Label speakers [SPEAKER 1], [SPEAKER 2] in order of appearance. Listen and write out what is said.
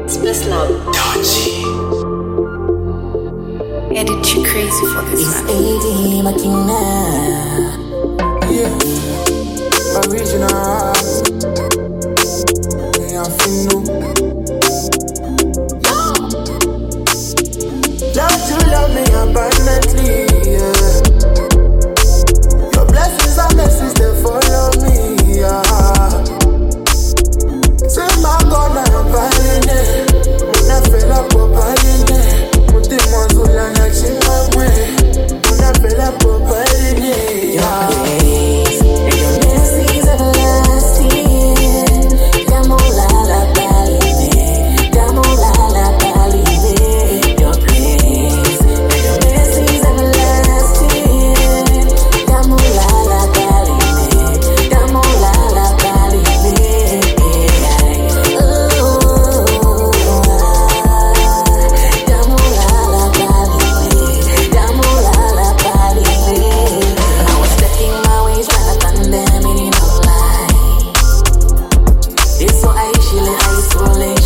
[SPEAKER 1] Space Lab. Edit you crazy for this
[SPEAKER 2] It's
[SPEAKER 1] one.
[SPEAKER 2] AD Makina. Yeah, original. Me and Finu. Don't you love me abundantly? Yeah. Your blessings and mercies they follow me. Yeah. Say my God, I'm buying it. When I feel up, I'm buying it. Put the money on the chin, my way. When I feel up, I'm buying it. Yeah. Your mercies everlasting. Damo la la balime. Damo la la balime. Your grace. Your mercies everlasting. Damo la la balime. Damo la la balime. This so I chill and I swollen.